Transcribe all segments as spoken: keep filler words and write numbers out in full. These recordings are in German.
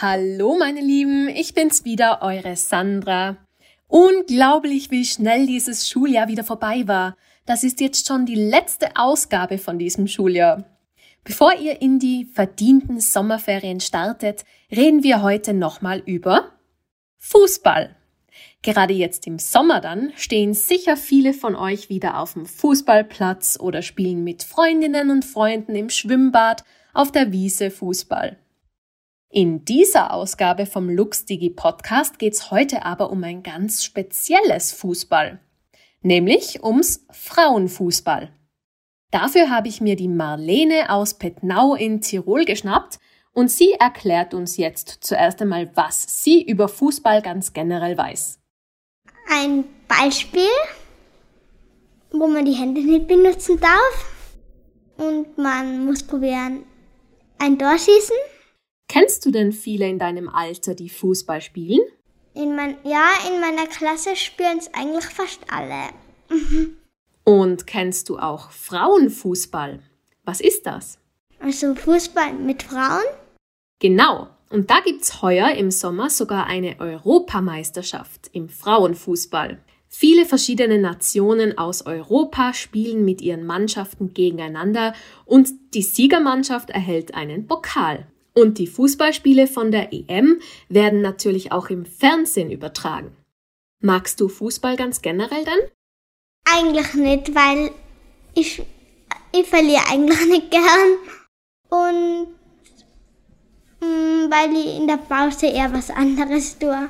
Hallo meine Lieben, ich bin's wieder, eure Sandra. Unglaublich, wie schnell dieses Schuljahr wieder vorbei war. Das ist jetzt schon die letzte Ausgabe von diesem Schuljahr. Bevor ihr in die verdienten Sommerferien startet, reden wir heute nochmal über Fußball. Gerade jetzt im Sommer dann stehen sicher viele von euch wieder auf dem Fußballplatz oder spielen mit Freundinnen und Freunden im Schwimmbad, auf der Wiese Fußball. In dieser Ausgabe vom LuxDigi Podcast geht's heute aber um ein ganz spezielles Fußball, nämlich ums Frauenfußball. Dafür habe ich mir die Marlene aus Pettnau in Tirol geschnappt und sie erklärt uns jetzt zuerst einmal, was sie über Fußball ganz generell weiß. Ein Ballspiel, wo man die Hände nicht benutzen darf und man muss probieren, ein Tor schießen. Kennst du denn viele in deinem Alter, die Fußball spielen? In mein, ja, in meiner Klasse spielen es eigentlich fast alle. Und kennst du auch Frauenfußball? Was ist das? Also Fußball mit Frauen? Genau. Und da gibt's heuer im Sommer sogar eine Europameisterschaft im Frauenfußball. Viele verschiedene Nationen aus Europa spielen mit ihren Mannschaften gegeneinander und die Siegermannschaft erhält einen Pokal. Und die Fußballspiele von der E M werden natürlich auch im Fernsehen übertragen. Magst du Fußball ganz generell denn? Eigentlich nicht, weil ich, ich verliere eigentlich nicht gern. Und mh, weil ich in der Pause eher was anderes tue.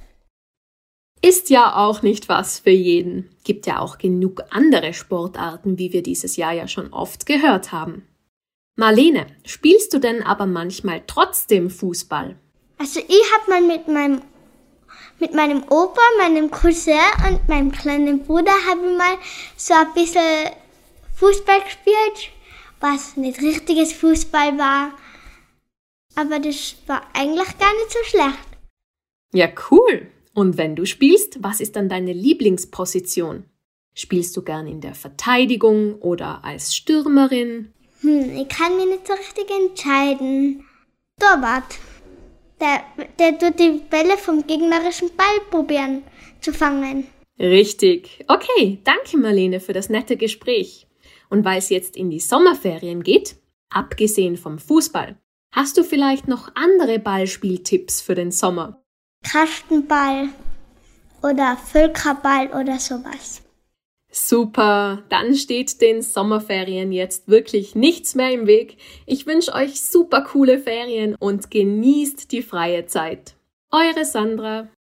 Ist ja auch nicht was für jeden. Gibt ja auch genug andere Sportarten, wie wir dieses Jahr ja schon oft gehört haben. Marlene, spielst du denn aber manchmal trotzdem Fußball? Also ich habe mal mit meinem mit meinem Opa, meinem Cousin und meinem kleinen Bruder habe ich mal so ein bisschen Fußball gespielt, was nicht richtiges Fußball war. Aber das war eigentlich gar nicht so schlecht. Ja, cool. Und wenn du spielst, was ist dann deine Lieblingsposition? Spielst du gern in der Verteidigung oder als Stürmerin? Hm, ich kann mich nicht so richtig entscheiden. Torwart. Der, der tut die Bälle vom gegnerischen Ball probieren zu fangen. Richtig. Okay, danke Marlene für das nette Gespräch. Und weil es jetzt in die Sommerferien geht, abgesehen vom Fußball, hast du vielleicht noch andere Ballspieltipps für den Sommer? Kastenball oder Völkerball oder sowas. Super, dann steht den Sommerferien jetzt wirklich nichts mehr im Weg. Ich wünsche euch super coole Ferien und genießt die freie Zeit. Eure Sandra.